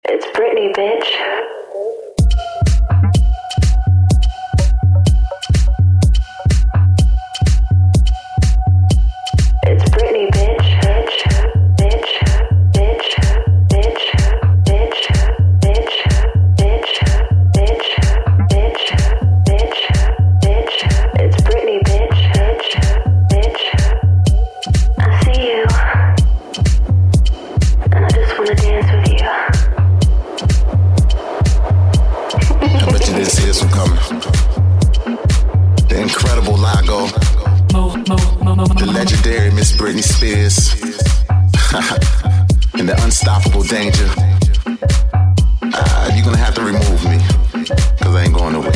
It's Britney, bitch. It's Britney, bitch, bitch, bitch, bitch, bitch, bitch, bitch, bitch, bitch, bitch, bitch, bitch. It's Britney, bitch, bitch, bitch. I see you, and I just wanna dance with you. I bet you didn't see this one coming. The incredible Lago. The legendary Miss Britney Spears. And the unstoppable Danger. You're gonna have to remove me, cause I ain't going nowhere.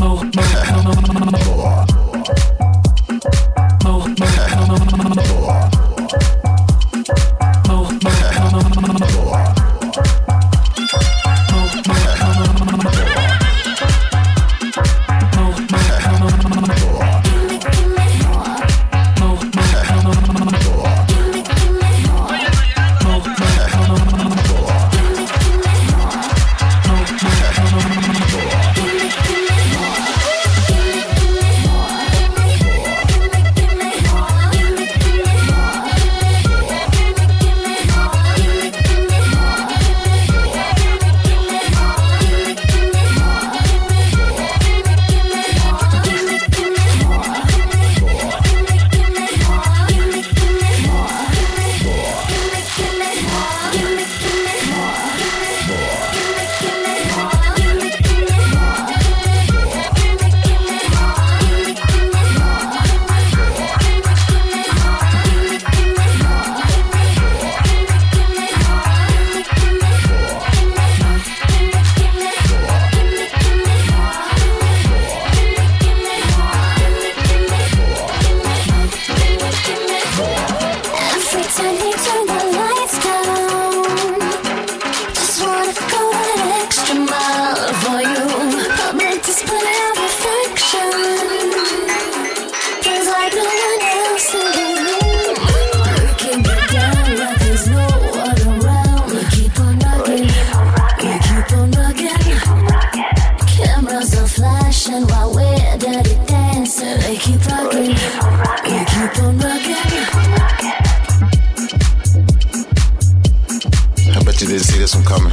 I bet you didn't see this one coming.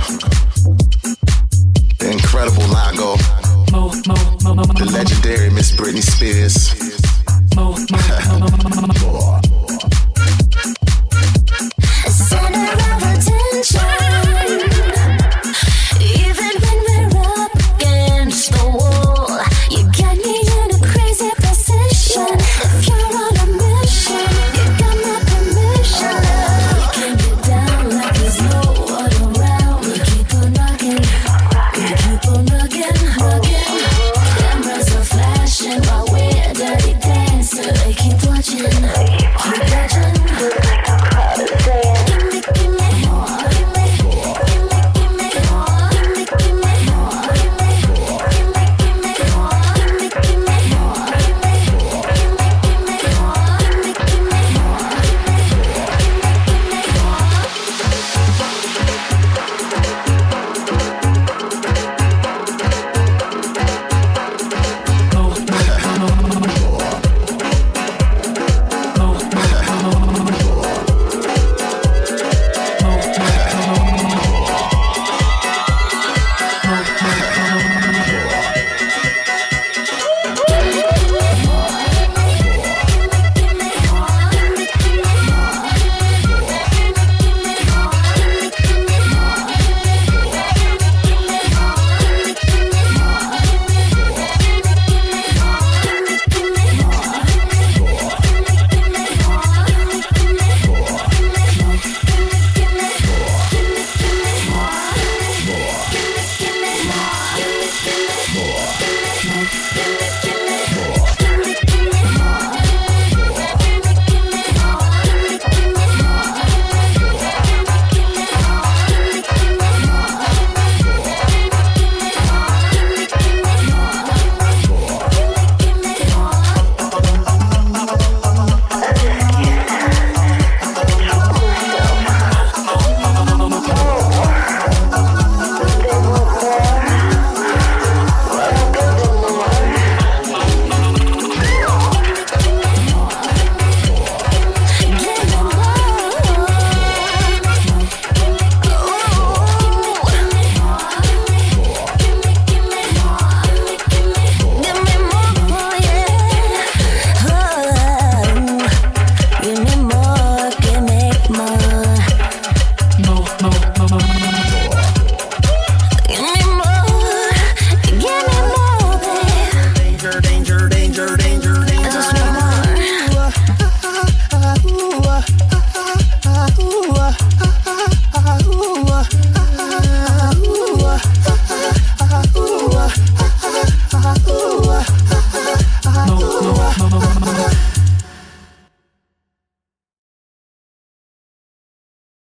The incredible Lago. The legendary Miss Britney Spears.